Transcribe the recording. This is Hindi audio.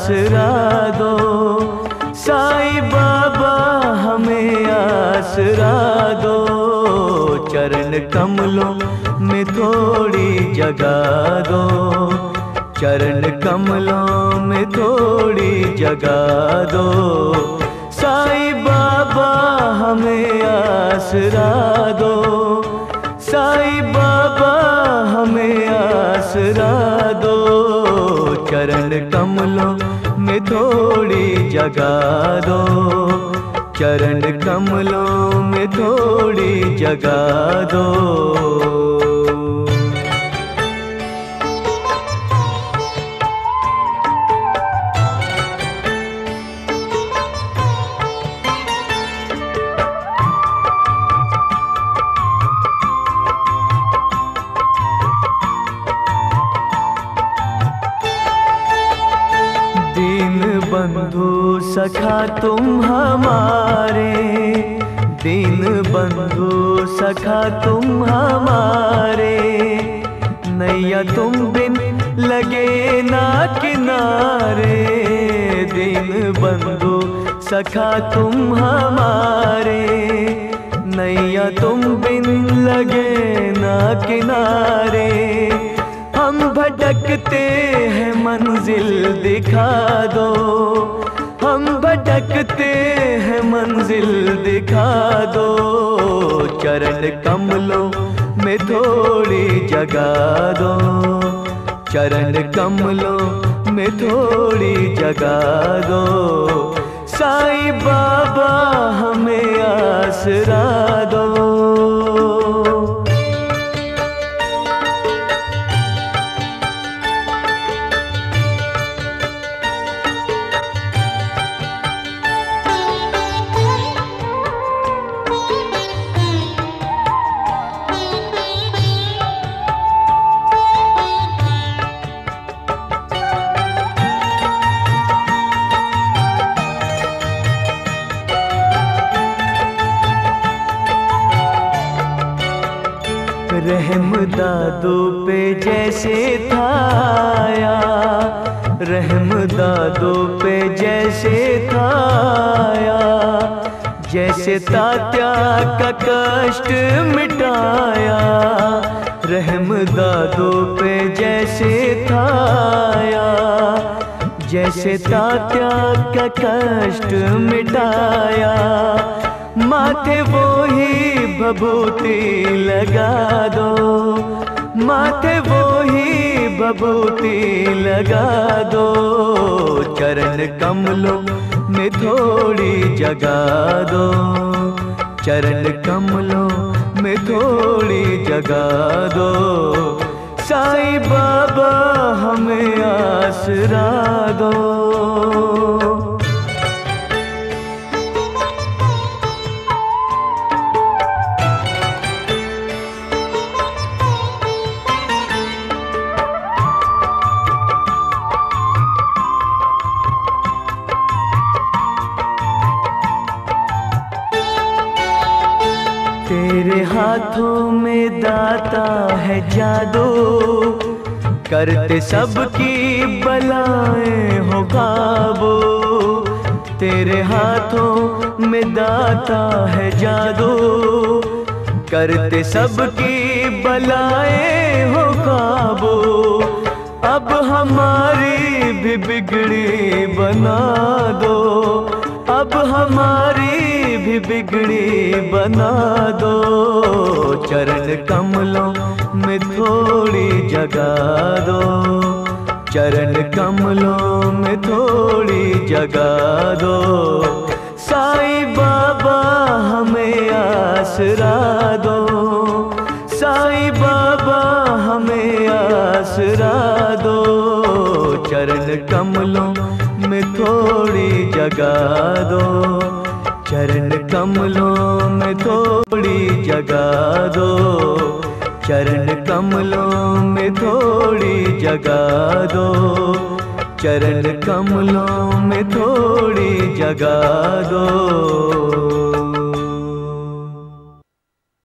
आसरा दो, साईं बाबा हमें आसरा दो। चरण कमलों में थोड़ी जगह दो, चरण कमलों में थोड़ी जगह दो। साईं बाबा हमें आसरा दो, साईं बाबा हमें आसरा दो। चरण कमलों में थोड़ी जगह दो, चरण कमलों में थोड़ी जगह दो। बंधु सखा तुम हमारे, दीन बंधु सखा तुम हमारे। नैया तुम बिन लगे ना किनारे, दीन बंधु सखा तुम हमारे। नैया तुम बिन लगे ना किनारे। हम भटकते हैं मंजिल दिखा दो, हम भटकते हैं मंजिल दिखा दो। चरण कमलों में थोड़ी जगह दो, चरण कमलों में थोड़ी जगह दो। साईं बाबा हमें आसरा दो। रहम दादू पे जैसे था आया, रहम दादू पे जैसे था आया। जैसे तात्या का कष्ट मिटाया, रहम दादू पे जैसे था आया। जैसे तात्या का कष्ट मिटाया। माथे वो ही भभूति लगा दो, माथे वो ही भभूति लगा दो। चरण कमलों में थोड़ी जगह दो, चरण कमलों में थोड़ी जगह दो। साईं बाबा हमें आसरा दो। तेरे हाथों में दाता है जादू, करते सबकी बलाएं हो काबू। तेरे हाथों में दाता है जादू, करते सबकी बलाएं हो काबू। अब हमारी भी बिगड़ी बना दो, अब हमारी भी बिगड़ी बना दो। चरण कमलों में थोड़ी जगह दो, चरण कमलों में थोड़ी जगह दो। साईं बाबा हमें आसरा दो, साईं बाबा हमें आसरा दो। चरण कमलों में थोड़ी जगह दो, चरण कमलों में थोड़ी जगह दो। चरण कमलों में थोड़ी जगह दो, चरण कमलों में थोड़ी जगह दो।